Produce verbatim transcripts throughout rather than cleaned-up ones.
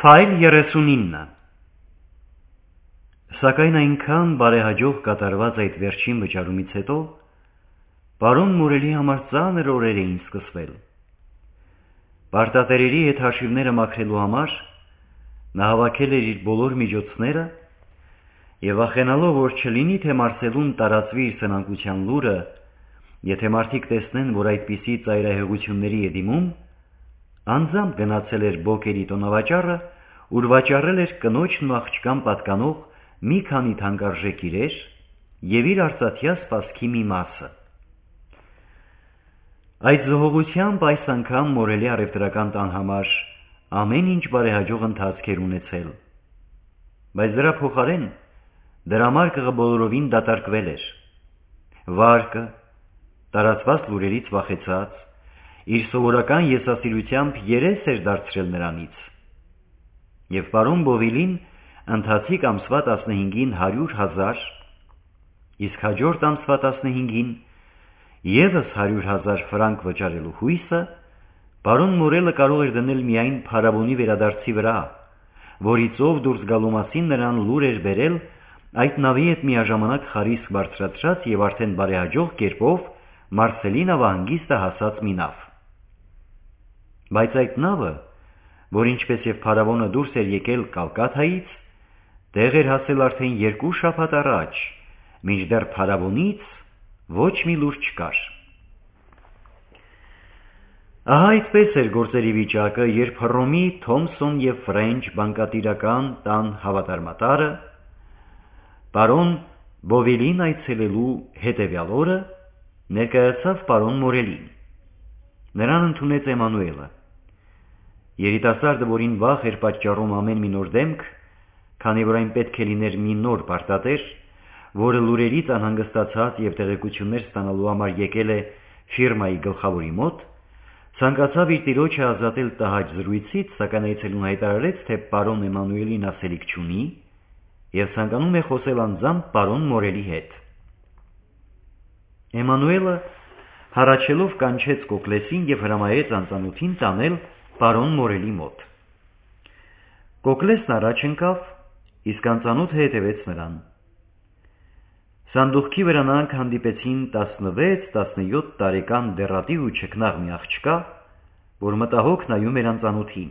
Ֆայլ երեսունինը Սակայն այնքան բարեհաջող կատարված այդ վերջին վճարումից հետո պարոն Մորելի համար ծանր օրեր էին սկսվել։ Պարտատերերի հետ հաշիվները մաքրելու համար նա հավաքել էր իր բոլոր միջոցները եւ վախենալով, որ չլինի թե Մարսելուն տարածվի իր սնանկության լուրը, եթե մարդիկ տեսնեն, որ այդպիսի ծայրահեղությունների է դիմում, անձամբ գնացել էր Բոկերի տոնավաճառը, ուր վաճառել էր կնոջն ու աղջկան պատկանող մի քանի թանկարժեք իրեր եւ իր արծաթյա սպասքի մի մասը։ Այդ զոհողությամբ այս անգամ Մորելի առևտրական տան համար ամեն ինչ բարեհաջող ընթացք էր ունեցել, բայց դրա փոխարեն դրամարկղը բոլորովին դատարկվել էր։ Վարկը, տարածված լուրերից վախեցած, իր սովորական եսասիրությամբ երես էր դարձրել նրանից, եւ պարոն Բովիլին ընթացիկ ամսվա տասնհինգին հարյուր հազար, իսկ հաջորդ ամսվա տասնհինգին եւս հարյուր հազար ֆրանկ վճարելու հույսը պարոն Մորելը կարող էր դնել միայն փարավոնի վերադարձի վրա, որից ով դուրս գալու մասին նրան լուր էր բերել այդ նավի հետ միաժամանակ խարիսկ բարձրացրած եւ արդեն բարեհաջող կերպով Մարսելի նավահանգիստը հասած մի նավ։ Բայց այդ նավը, որ ինչպես եւ փարավոնը դուրս էր եկել Կալկաթայից, տեղ էր հասել արդեն երկու շաբաթ առաջ, մինչդեռ փարավոնից ոչ մի լուր չկար։ Ահա այդպես էր գործերի վիճակը, երբ Հռոմի Թոմսոն եւ Ֆրենչ բանկատիրական տան հավատարմատարը պարոն Բովիլին այցելելու հետևյալ օրը ներկայացավ պարոն Մորելին։ Նրան ընդունեց Էմանուելը։ Երիտասարդը, որին վախ էր պատճառում ամեն մի նոր դեմք, քանի որ այն պետք է լիներ մի նոր պարտատեր, որը լուրերից անհանգստացած եւ տեղեկություններ ստանալու համար եկել է ֆիրմայի գլխավորի մոտ, ցանկացավ իր տիրոջը ազատել տհաճ զրույցից, սակայն այցելուն հայտարարեց, թե պարոն Էմանուելին ասելիք չունի եւ ցանկանում է խոսել անձամբ պարոն Մորելի հետ։ Էմանուելը հառաչելով կանչեց Կոկլեսին եւ հրամայեց անծանոթին տանել պարոն Մորելի մոտ։ Կոկլեսն առաջ ընկավ, իսկ անծանոթը հետևեց նրան։ Սանդուղքի վրա նրանք հանդիպեցին տասնվեց տասնյոթ տարեկան դեռատի ու չքնաղ մի աղջկա, որ մտահոգ նայում էր անծանոթին։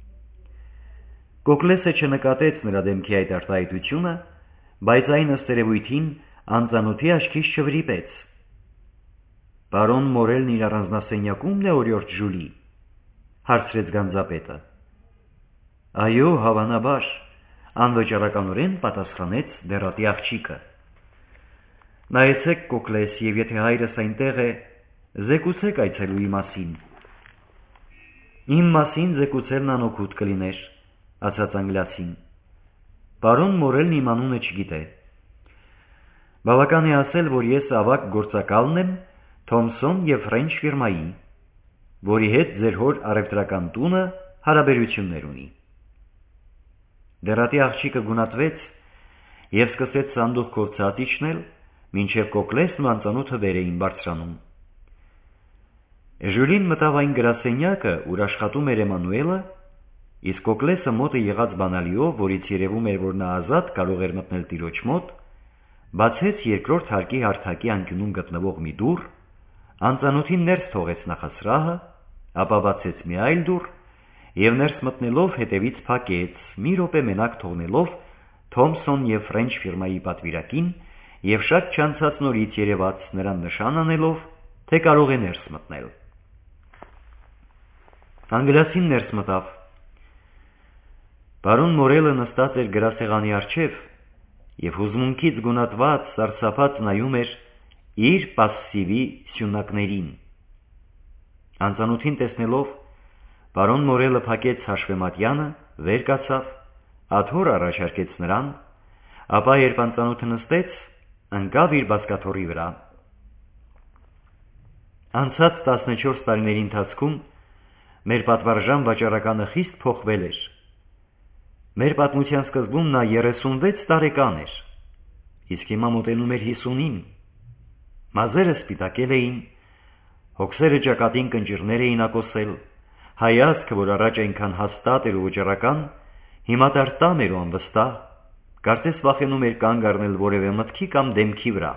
Կոկլեսը չնկատեց նրա դեմքի այդ արտահայտությունը, բայց այն ըստ երևույթին անծանոթի աչքից չվրիպեց։ Պարոն Մորելն իր առանձնասենյակումն է, օրիորդ Ժուլի, հարցրեց գանձապետը։ Այո, հավանաբար, անվճարականորեն պատասխանեց դեռատի աղջիկը։ Նայեցեք, Կոկլես, եւ եթե հայրս այնտեղ է, զեկուցեք այցելուի մասին։ Իմ մասին զեկուցելն անօգուտ կլիներ, ասաց անգլիացին։ Պարոն Մորելն իմ անունը չգիտե։ Բավական է ասել, որ ես ավագ գործակալն եմ Թոմսոն եւ Ֆրենչ ֆիրմայի, որի հետ ձեր հոր առևտրական տունը հարաբերություններ ունի։ Դեռատի աղջիկը գունատվեց եւ սկսեց սանդուղք կորցած իջնել, մինչև Կոկլեսն ու անծանոթը վեր էին բարձրանում։ Ժուլին մտավ այն գրասենյակը, ուր աշխատում էր Էմանուելը, իսկ Կոկլեսը մոտը եղած բանալիով, որից երևում էր, որ նա ազատ կարող էր մտնել տիրոջ մոտ, բացեց երկրորդ հարկի հարթակի անկյունում գտնվող մի դուռ, անծանոթին ներս թողեց նախասրահը, ապա բացեց մի այլ դուռ եւ ներս մտնելով հետևից փակեց, մի րոպե մենակ թողնելով Թոմսոն եւ Ֆրենչ ֆիրմայի պատվիրակին եւ շատ չանցած նորից երևաց նրան նշան անելով, թե կարող է ներս մտնել։ Անգլիասին ներս մտավ։ Պարոն Մորելը նստած էր գրասեղանի առջև եւ հուզմունքից գունատված, սարսափած նայում էր իր պասսիվի սյունակներին։ Անծանոթին տեսնելով, պարոն Մորելը փակեց հաշվեմատյանը, վեր կացավ, աթոռ առաջարկեց նրան, ապա երբ անծանոթը նստեց, ընկավ իր բազկաթոռի վրա։ Անցած տասնչորս տարիների ընթացքում մեր պատվարժան վաճառականը խիստ փոխվել էր։ Մեր պատմության սկզբում նա երեսունվեց տարեկան էր, իսկ հիմա մոտենում էր հիսունին։ Մազերը սպիտակել էին, հոգսերը ճակատին կնճիռներ էին ակոսել, հայացքը, որ առաջ այնքան հաստատ էր ու վճռական, Հիմա դեռ տամ էր ու անվստահ, կարծես վախենում էր կանգ առնել որևէ մտքի կամ դեմքի վրա։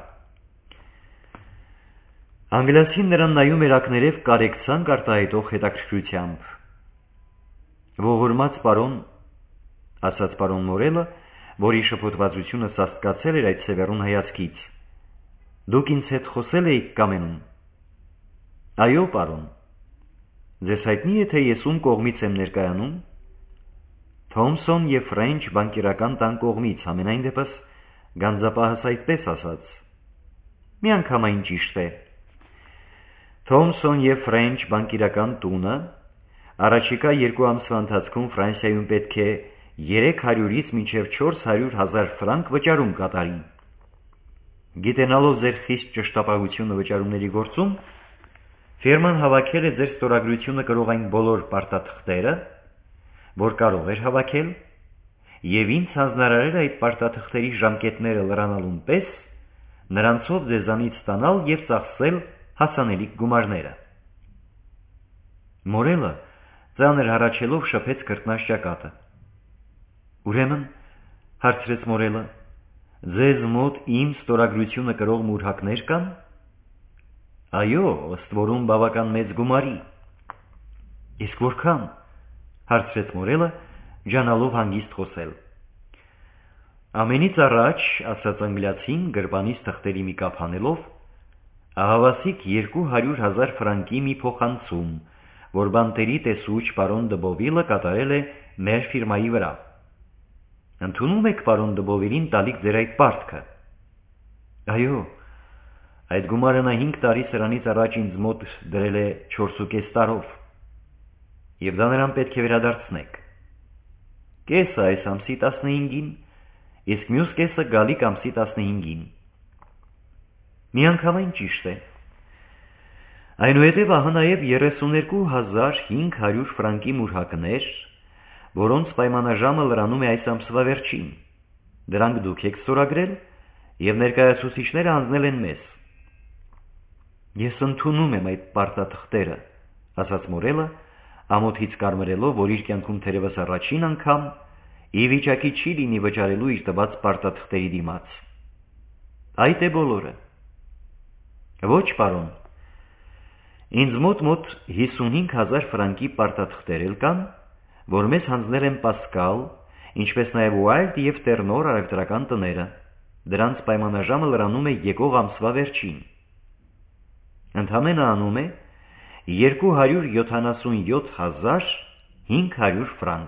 Անգլիացին նրան նայում էր ակներև կարեկցանք արտահայտող հետաքրքրությամբ։ «Ողորմած պարոն», ասաց պարոն Մորելը, որի շփոթվածությունը սաստկացել էր այդ սևեռուն հայացքից, «դուք ինձ հետ խոսել էիք կամենում»։ «Այո, պարոն»։ «Ձեզ հայտնի է, թե ես ում կողմից եմ ներկայանում»։ «Թոմսոն և Ֆրենչ բանկերական տան կողմից, համենայն դեպս գանձապահս այդպես ասաց»։ «Միանգամայն ճիշտ է»։ «Թոմսոն և Ֆրենչ բանկերական տունը առաջիկա երկու ամսվա ընթացքում Ֆրանսիայում պետք է երեք հարյուրից մինչև չորս հարյուր հազար ֆրանկ վճարում կատարի։ Գիտենալով ձեր խիստ ճշտապահությունը վճարումների գործում, ֆիրման հավաքել է ձեր ստորագրությունը կրող այն բոլոր պարտաթղթերը, որ կարող էր հավաքել, և ինձ հանձնարարել այդ պարտաթղթերի ժամկետները լրանալուն պես նրանցով ձեզանից ստանալ և ծախսել հասանելիք գումարները»։ Մորելը ծանր հառաչելով շփեց քրտնաշճակատը։ «Ուրեմն», հարցրեց Մորելը, «ձեզ մոտ իմ ստորագրությունը կրող մուրհակներ կան»։ «Այո, ըստ որում բավական մեծ գումարի»։ «Իսկ որքան»։ հարցրեց Մորելը, ջանալով հանգիստ խոսել։ «Ամենից առաջ», ասաց անգլիացին, գրպանից թղթերի մի կապ հանելով, «ահավասիկ երկու հարյուր հազար ֆրանկի մի փոխանցում, որ բանտերի տեսուչ պարոն Դը Բովիլը կատարել է մեր ֆիրմայի վրա։ Ընդունում եք պարոն Դը Բովիլին տալիք ձեր այդ պարտքը»։ «Այո, այդ գումարը նա հինգ տարի սրանից առաջ ինձ մոտ դրել է չորսուկես տարով, և դա նրան պետք է վերադարձնեք։ Կեսը այս ամսի տասնհինգին, իսկ մյուս կեսը գալիք ամսի տասնհինգին»։ «Միանգամայն ճիշտ է»։ «Այնուհետև ահա նաև երեսուներկու հազար հինգ հարյուր ֆրանկի մուրհակներ, որոնց պայմանաժամը լրանում է այս ամսվա վերջին։ Դրանք դուք եք ստորագրել և ներկայացուցիչները հանձնել են մեզ»։ «Ես ընդունում եմ այդ պարտաթղթերը», ասաց Մորելը, ամոթից կարմրելով, որ իր կյանքում թերևս առաջին անգամ ի վիճակի չի լինի վճարելու իր տված պարտաթղթերի դիմաց։ «Այդ է բոլորը»։ «Ոչ, պարոն, ինձ մոտ մոտ հիսունհինգ հազար ֆրանկի պարտաթղթեր էլ կան, որ մեզ հանձնել են Պասկալ, ինչպես նաև Ուայլդ և Տերնոր առևտրական տները։ Դրանց պայմանաժամը լրանում է եկող ամսվա վերջին։ Ընդամենը անում է երկու հարյուր յոթանասունյոթ հազար հինգ հարյուր ֆրանկ»։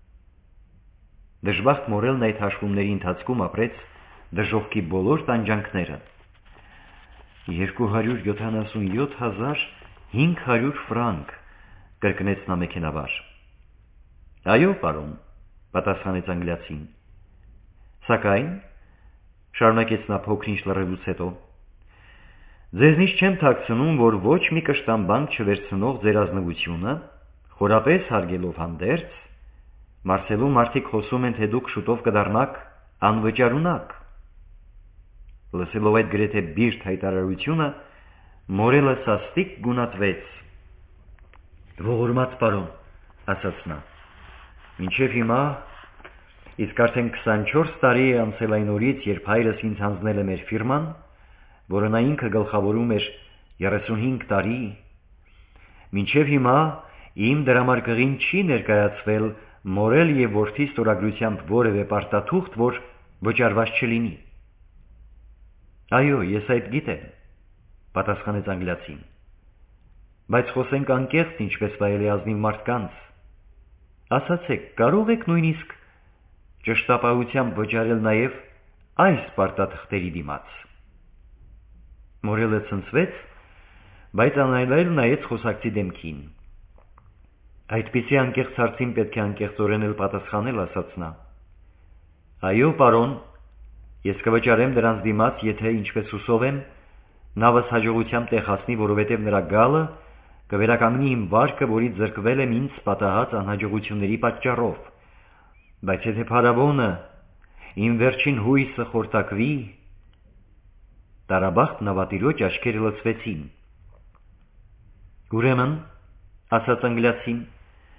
Դժբախտ Մորելն այդ հաշվումների ընթացքում ապրեց դժոխքի բոլոր տանջանքները։ «Երկու հարյուր յոթանասունյոթ հազար հինգ հարյուր ֆրանկ», կրկնեց նա մեքենայաբար։ «Այո, պարոն», պատասխանեց անգլիացին։ «Սակայն», շարունակեց նա փոքր-ինչ լռելուց հետո, «ձեզնից չեմ թաքցնում, որ ոչ մի կշտամբանկ չվերցնող ձեր ազնվությունը, խորապես հարգելով հանդերձ, Մարսելում մարդիկ խոսում են, թե դուք շուտով կդառնաք անվճար ունակ»։ Լսելով այդ գրեթե բիրտ հայտարարությունը, Մորելը սաստիկ գունատվեց։ «Ողորմած պարոն», ասաց նա, «մինչև հիմա, իսկ արդեն քսանչորս տարի է անցել այն օրից, երբ հայրս ինձ հանձնել է մեր ֆիրման, որը նա ինքը գլխավորում էր երեսունհինգ տարի, մինչև հիմա իմ դրամարկղին չի ներկայացվել Մորել և որդի ստորագրությամբ որևէ պարտաթուղթ, որ վճարված չլինի»։ «Այո, ես այդ գիտեմ», պատասխանեց անգլիացին, «բայց խոսենք անկեղծ, ինչպես վայելի ազնիվ մարդկանց։ Ասացեք, կարո՞ղ եք նույնիսկ ճշտապահությամբ վճարել նաև այս պարտաթղթերի դիմաց»։ Մորելը ցնցվեց, բայց անայլայլ նայեց խոսակցի դեմքին։ «Այդպիսի անկեղծ հարցին պետք է անկեղծորեն էլ պատասխանել», ասաց նա։ «Այո, պարոն, ես կվճարեմ դրանց դիմաց, եթե, ինչպես հուսով եմ, նավս հաջողությամբ տեղ հասնի, որովհետև նրա գալը կվերականգնի իմ վարկը, որից զրկվել եմ ինձ պատահած անհաջողությունների պատճառով։ Բայց եթե փարավոնը, իմ վերջին հույսը խորտակվի…» Տարաբախտ նավատիրոջ աչքերը լցվեցին։ «Ուրեմն», ասաց անգլիացին,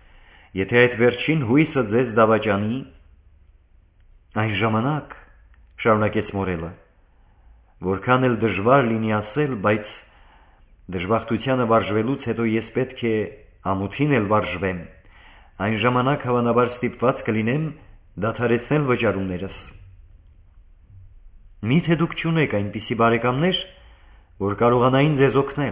Եթե այդ վերջին հույսը ձեզ դավաճանի, այն ժամանակ, շարունակեց Մորելը, որքան էլ դժվար լինի ասել, բայց դժբախտությանը վարժվելուց հետո ես պետք է ամոթին էլ վարժվեմ, այն ժամանակ հավանաբար ստիպված կլինեմ դադարեցնել վճարումներս։ Միթե դուք չունեք այնպիսի բարեկամներ, որ կարողանային ձեզ օգնել։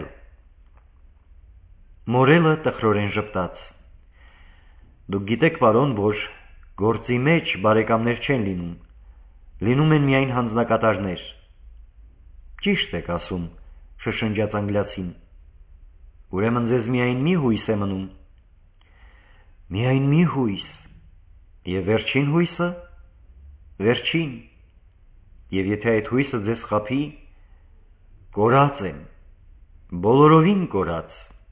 Մորելը տխրորեն ժպտաց։ Դուք գիտեք, պարոն, որ գործի մեջ բարեկամներ չեն լինում, լինում են միայն հանձնակատարներ։ Ճիշտ եք ասում, շշնջաց անգլիացին։ Ուրեմն ձեզ միայն մի հույս է մնում։ Միայն մի հույս։ Եվ վերջին հույսը։ Վերջին։ Եվ եթե այդ հույսը ձեզ խաբի, կորած եմ, բոլորովին կորած։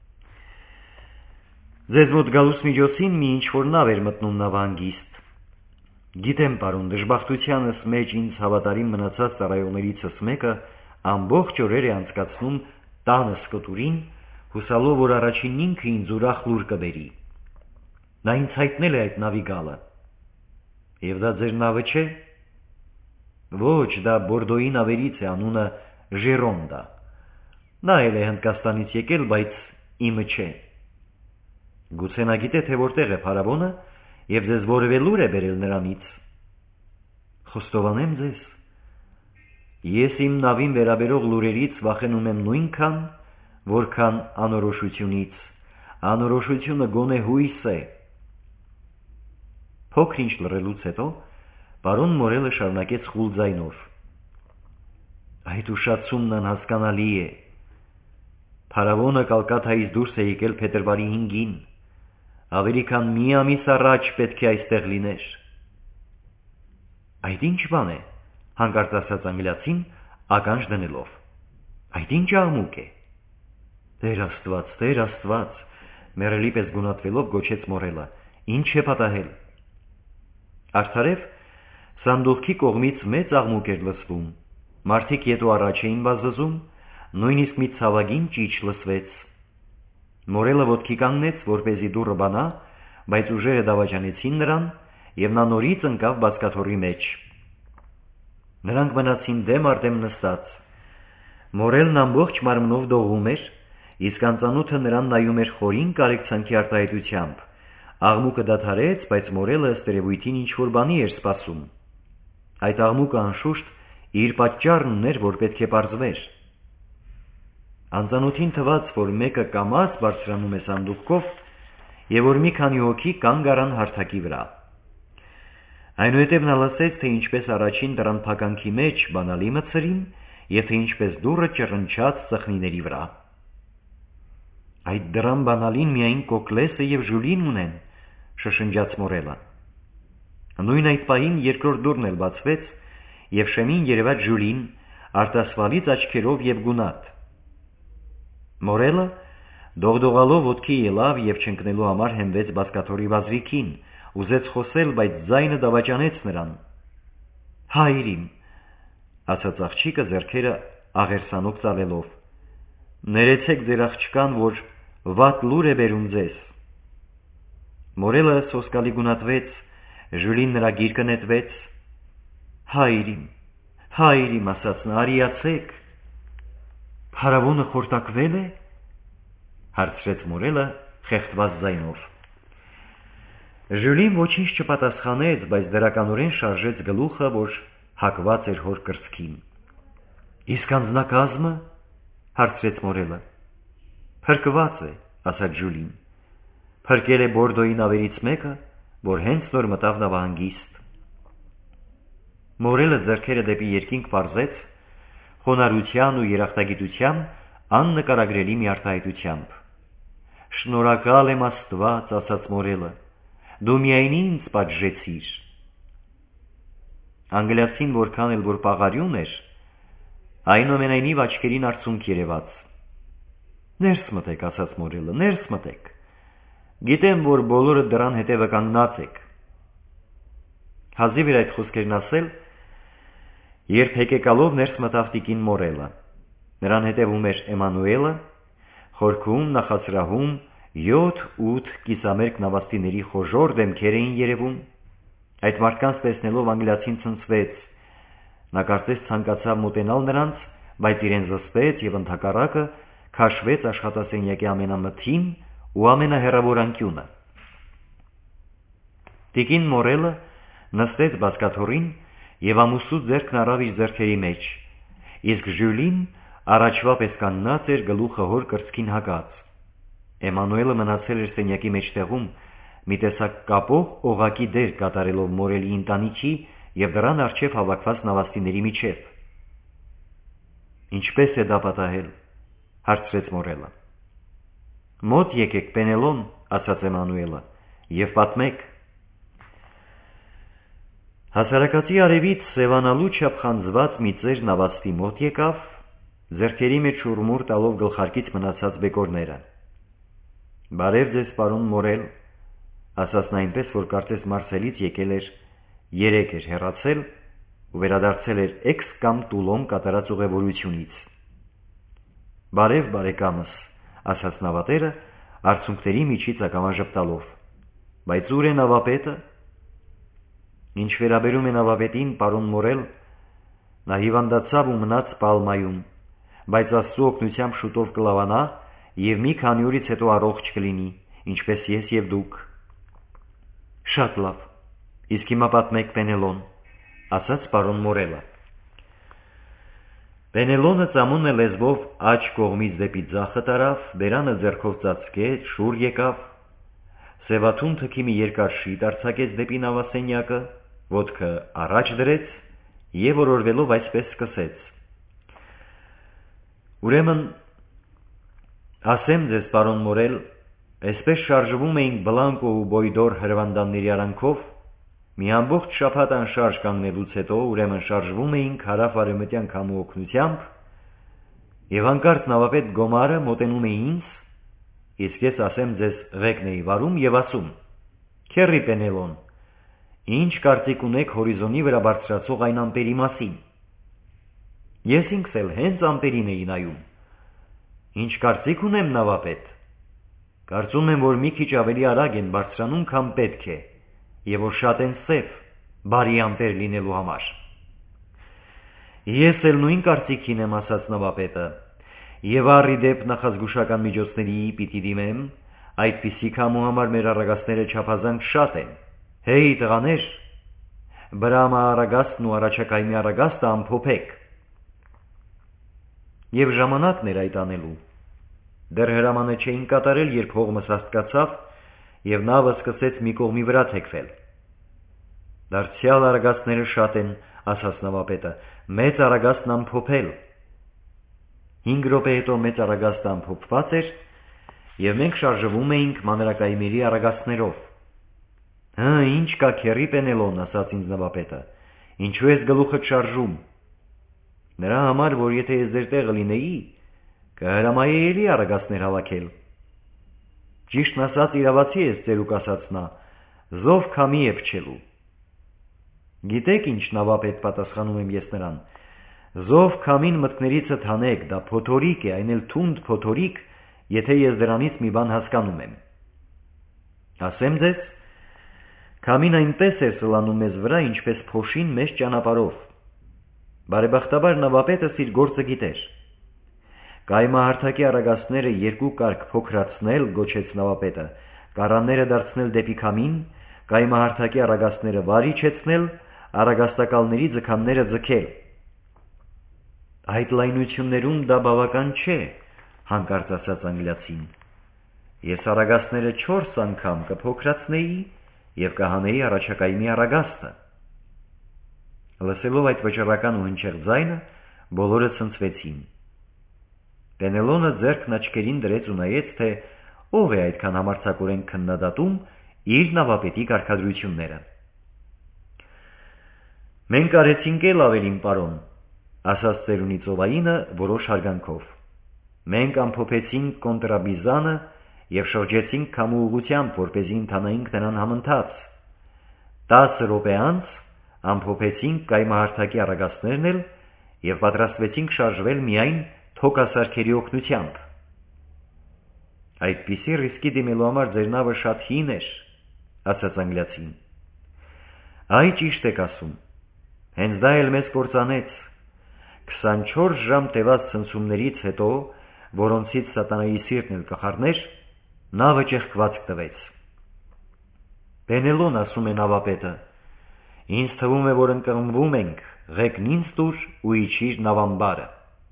Ձեզ մոտ գալուց միջոցին մի ինչ-որ նավ էր մտնում նավահանգիստ։ Գիտեմ, պարոն, դժբախտությանս մեջ ինձ հավատարիմ մնացած ծառայողներիցս մեկը ամբողջ օրեր է անցկացնում տանը սկտուրին, հուսալով, որ առաջին ինքը ինձ ուրախ լուր կբերի։ Նա ինձ հայտնել է այդ նավի գալը։ Եվ դա ձեր նավը չէ։ Ոչ, դա Բորդոյի նավերից է, անունը Ժերոնդա։ Նա էլ է Հնդկաստանից եկել, բայց իմը չէ։ Գուցե նա գիտե, թե որտեղ է փարավոնը եւ ձեզ որևէ լուր է բերել նրանից։ Խոստովանեմ ձեզ, ես իմ նավին վերաբերող լուրերից վախենում եմ նույնքան, որքան անորոշությունից։ Անորոշությունը գոնե հույս է։ Փոքր-ինչ լռելուց հետո պարոն Մորելը շարունակեց խուլ ձայնով. Այդ ուշացումն անհասկանալի է։ Փարավոնը Կալկաթայից դուրս է եկել փետրվարի հինգին, ավելի քան մի ամիս առաջ պետք է այստեղ լիներ։ Այդ ինչ բան է, հանկարծ ասաց անգլիացին, ականջ դնելով։ Այդ ինչ աղմուկ է։ Տեր Աստված, Տեր Աստված, մեռելի պես գունատվելով գոչեց Մորելը, ինչ է պատահել։ Արդարև սանդուղքի կողմից մեծ աղմուկ էր լսվում, մարդիկ ետու առաջ էին վազվզում, նույնիսկ մի ցավագին ճիչ լսվեց։ Մորելը ոտքի կանգնեց, որպեսզի դուռը բանա, բայց ուժերը դավաճանեցին նրան, եւ նա նորից ընկավ բազկաթոռի մեջ։ Նրանք մնացին դեմ առ դեմ նստած։ Մորելն ամբողջ մարմնով դողում էր, իսկ անծանոթը նրան նայում էր խորին կարեկցանքի արտահայտությամբ։ Աղմուկը դադարեց, բայց Մորելը ըստ երևույթին ինչ-որ բանի էր սպասում։ Այդ աղմուկը անշուշտ իր պատճառն ուներ, որ պետք է պարզվեր։ Անծանոթին թվաց, որ մեկը կամաց բարձրանում է սանդուղքով եւ որ մի քանի հոգի կանգ առան հարթակի վրա։ Այնուհետև նա լսեց, թե ինչպես առաջին դռան փականքի մեջ բանալի մտցրին եւ թե ինչպես դուռը ճռնչաց ծխնիների վրա։ Այդ դռան բանալին միայն Կոկլեսը եւ Ժուլին ունեն, շշնջաց Մորելը։ Նույն այդ պահին երկրորդ դուռն էլ բացվեց եւ շեմին երևաց Ժուլին, արտասվալից աչքերով եւ գունատ։ Մորելը դողդողալով ոտքի ելավ եւ չընկնելու համար հենվեց բազկաթոռի վազրիկին, ուզեց խոսել, բայց ձայնը դավաճանեց նրան։ Հայրիմ, ասաց աղջիկը ձեռքերը աղերսանով ծալելով։ Ներեցեք ձեր աղջկան, որ վատ լուր է բերում ձեզ։ Մորելը սոսկալի գունատվեց, Ժուլին նրա գիրկը նետվեց։ Հայրիմ, հայրիմ, ասաց նա, արիացեք։ Փարավոնը խորտակվել է, հարցրեց Մորելը խեղդված ձայնով։ Ժուլին ոչինչ չպատասխանեց, բայց դրականորեն շարժեց գլուխը, որ հակված էր հոր կրծքին։ Իսկ անձնակազմը, հարցրեց Մորելը։ Փրկված է, ասաց Ժուլին։ Փրկել է Բորդոյի նավերից մեկը, որ հենց նոր մտավ նավահանգիստ։ Մորելը ձեռքերը դեպի երկինք պարզեց, խոնարհության ու երախտագիտության աննկարագրելի մի արտահայտությամբ։ Շնորհակալ եմ Աստված, ասաց Մորելը, դու միայն ինձ պատժեցիր։ Անգլիացին որքան էլ որ պաղարյուն էր, այնուամենայնիվ աչքերին արցունք երևաց։ Ներս մտեք, ասաց Մորելը, ներս մտեք։ Գիտեմ, որ բոլորը դռան հետևը կանգնած եք։ Հազիվ էր այդ խոսքերն ասել, երբ հեկեկալով ներս մտավ տիկին Մորելը։ Նրան հետևում էր Էմանուելը, խորքում, նախասրահում յոթ-ութ կիսամերկ նավաստիների խոժոր դեմքեր էին երևում։ Այդ մարդկանց տեսնելով անգլիացին ցնցվեց։ Նա կարծես ցանկացավ մոտենալ նրանց, բայց իրեն զսպեց եւ ընդհակառակը քաշվեց աշխատասենյակի ամենամթին ու ամենահեռավոր անկյունը։ Տիկին Մորելը նստեց բազկաթոռին եւ ամուսու ձեռքն առավ իր ձեռքերի մեջ, իսկ Ժյուլին առաջվա պես կանգնած էր գլուխը հոր կրծքին հագած։ Էմանուելը մնացել էր սենյակի մեջտեղում, մի տեսակ կապող օղակի դեր կատարելով Մորելի ընտանիքի եւ դրան առջեւ հավաքված նավաստիների միջեւ։ Ինչպես է դա պատահել, հարցրեց Մորելը։ Մոտ եկեք, Պենելոն, ասաց Էմանուելը, եւ պատմեք։ Հասարակածի արևից սևանալու չափ խանձված մի ծեր նավաստի մոտ եկավ, ձեռքերի մեջ շուրմուր տալով գլխարկից մնացած բեկորները։ Բարև ձեզ, պարոն Մորել, ասաց նա այնպես, որ կարծես Մարսելից եկել էր, երեք էր հեռացել ու վերադարձել էր էքս կամ Տուլոն կատարած ուղևորությունից։ Բարև, բարեկամս, ասաց նավատերը, արցունքների միջից ակամա ժպտալով։ Բայց ուր է նավապետը։ Ինչ վերաբերում է նավապետին, պարոն Մորել, նա հիվանդացավ ու մնաց Պալմայում, բայց Աստծու օգնությամբ շուտով կլավանա եւ մի քանի օրից հետո առողջ կլինի, ինչպես ես եւ դուք։ Շատ լավ, իսկ հիմա պատմեք, Պենելոն, ասաց պարոն Մորելը։ Պենելոնը ծամոնը լեզվով աջ կողմից դեպի ձախը տարավ, բերանը ձեռքով ծածկեց, շուռ եկավ, սևաթուն թքի մի երկար շիթ արձակեց դեպի նավասենյակը, ոտքը առաջ դրեց եւ օրորվելով այսպես սկսեց. Ուրեմն, ասեմ ձեզ, պարոն Մորել, այսպես շարժվում էինք Բլանկո ու Բոյդոր հրվանդանների արանքով, մի ամբողջ շաբաթ անշարժ կանգնելուց հետո, ուրեմն շարժվում էինք հարավ-արևմտյան քամու օգնությամբ, եւ հանկարծ նավապետ Գոմարը մոտենում է ինձ, իսկ ես ասեմ ձեզ ղեկն էի վարում եւ ասում. Քեռի Պենելոն, ինչ կարծիք ունեք հորիզոնի վրա բարձրացող այն ամպերի մասին։ Ես ինքս էլ հենց ամպերին էի նայում։ Ինչ կարծիք ունեմ, նավապետ։ Կարծում եմ, որ մի քիչ ավելի արագ են բարձրանում, քան պետք է, եւ որ շատ են սև, բարի ամպեր լինելու համար։ Ես էլ նույն կարծիքին եմ, ասաց նավապետը, եւ առի դեպ նախազգուշական միջոցների պիտի դիմեմ, այդպիսի քամու համար մեր առագաստները չափազանց շատ են։ Հեյ, տղաներ, Բրամա առագաստն ու առաջակայմի առագաստը ամփոփեք։ Եվ ժամանակն էր այդ անելու։ Դեռ հրամանը չէին կատարել, երբ հողմը սաստկացավ եւ նավը սկսեց մի կողմի վրա թեքվել։ Դարձյալ առագաստները շատ են, ասաց նավապետը, մեծ առագաստն ամփոփել։ Հինգ րոպե հետո մեծ առագաստը ամփոփված էր եւ մենք շարժվում էինք մանրակայմերի առագաստներով։ Հը, ինչ կա, քեռի Պենելոն, ասաց ինձ նավապետը, ինչու ես գլուխդ շարժում։ Նրա համար, որ եթե ես ձեր տեղը լինեի, կհրամայեի էլի առագաստներ հավաքել։ Ճիշտն ասած, իրավացի ես ծերուկ, ասաց նա, զով քամի է փչելու։ Գիտեք ինչ, նավապետ, պատասխանում եմ ես նրան, զով քամին մտքներիցդ հանեք, դա փոթորիկ է, այն էլ թունդ փոթորիկ, եթե ես դրանից մի բան հասկանում եմ։ Ասեմ ձեզ, քամին այնպես էր սլանում մեզ վրա, ինչպես փոշին մեզ ճանապարհով։ Բարեբախտաբար նավապետս իր գործը գիտեր։ Կայմահարթակի առագաստները երկու կարգ փոքրացնել, գոչեց նավապետը, կարանները դարձնել դեպի քամին, կայմահարթակի առագաստները վար իջեցնել, առագաստակալների ձգանները ձգել։ Այդ լայնություններում դա բավական չէ, հանկարծ ասաց անգլիացին։ Ես առագաստները չորս անգամ կփոքրացնեի եւ կհանեի առաջակայմի առագաստը։ Լսելով այդ վճռական ու հնչեղ ձայնը, բոլորը ցնցվեցին։ Պենելոնը ձեռքն աչքերին դրեց ու նայեց, թե ով է այդքան համարձակորեն քննադատում իր նավապետի կարգադրությունները։ Մենք արեցինք էլ ավելին, պարոն, ասաց ծերունի ծովայինը որոշ հարգանքով։ Մենք ամփոփեցինք կոնտրաբիզանը եւ շրջեցինք քամու ուղղությամբ, որպեսզի ընթանայինք նրան համընթաց։ տասը րոպե անց ամփոփեցինք կայմահարթակի առագաստներն էլ եւ պատրաստվեցինք շարժվել միայն թոքասարքերի օգնությամբ։ Այդպիսի ռիսկի դիմելու համար ձեր նավը շատ հին էր, ասաց անգլիացին։ Այ ճիշտ եք ասում, հենց դա էլ մեզ կործանեց։ քսանչորս ժամ տևած ցնցումներից հետո, որոնցից սատանայի սիրտն էլ կխառներ, նավը ճեղքվածք տվեց։ Պենելոն, ասում է նավապետը, ինձ թվում է, որ ընկղմվում ենք, ղեկն ինձ տուր ու իջիր նավամբարը։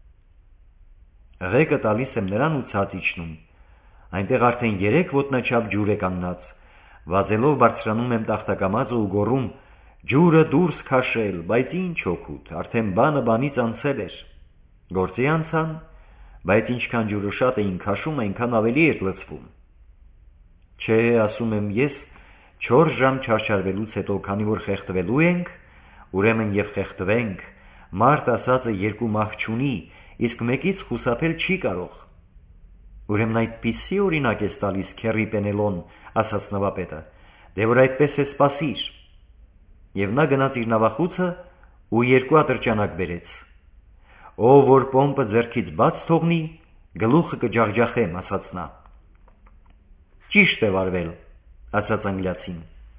Ղեկը տալիս եմ նրան ու ցած իջնում, այնտեղ արդեն երեք ոտնաչափ ջուր է կանգնած, վազելով բարձրանում եմ տախտակամածը ու գոռում, ջուրը դուրս քաշել, բայց ինչ օգուտ, արդեն բանը բանից անցել էր։ Գործի անցան, բայց ինչքան ջուրը շատ էին քաշում, այնքան ավելի էր լցվում։ Չէ, ասում եմ ես, չորս ժամ չարչարվելուց հետո, քանի որ խեղդվելու ենք, ուրեմն եւ խեղդվենք, մարդ ասածը երկու մահ չունի, իսկ մեկից խուսափել չի կարող։ Ուրեմն այդպիսի օրինակ ես տալիս քեռի Պենելոն, ասաց նավապետը, դե որ այդպես է սպասիր։ Եվ նա գնաց իր նավախուցը ու երկու ատրճանակ բերեց։ Ով որ պոմպը ձեռքից բաց թողնի, գլուխը կջախջախեմ, ասաց նա։ Ճիշտ է վարվել, ասաց անգլիացին։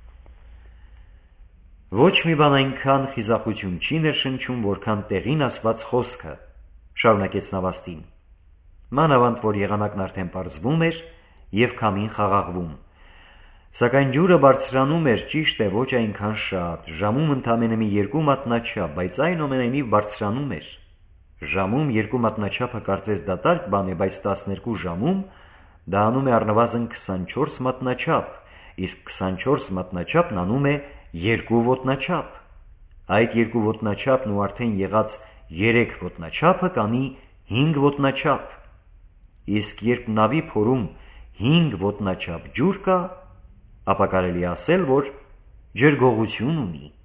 Ոչ մի բան այնքան խիզախություն չի ներշնչում, որքան տեղին ասված խոսքը, շարունակեց նավաստին։ Մանավանդ, որ եղանակն արդեն պարզվում էր եւ քամին խաղաղվում։ Սակայն ջուրը բարձրանում էր, ճիշտ է, ոչ այնքան շատ, ժամում ընդամենը մի երկու մատնաչափ, բայց այնուամենայնիվ բարձրանում էր։ Ժամում երկու մատնաչափը կարծես դատարկ բան է, բայց տասներկու ժամում դա անում է առնվազն քսանչորս մատնաչափ, իսկ քսանչորս մատնաչափն անում է երկու ոտնաչափ։ Այդ երկու ոտնաչափն ու արդեն եղած երեք ոտնաչափը կանի հինգ ոտնաչափ։ Իսկ երբ նավի փորում հինգ ոտնաչափ ջուր կա, ապա կարելի ասել, որ ջրգողություն ունի։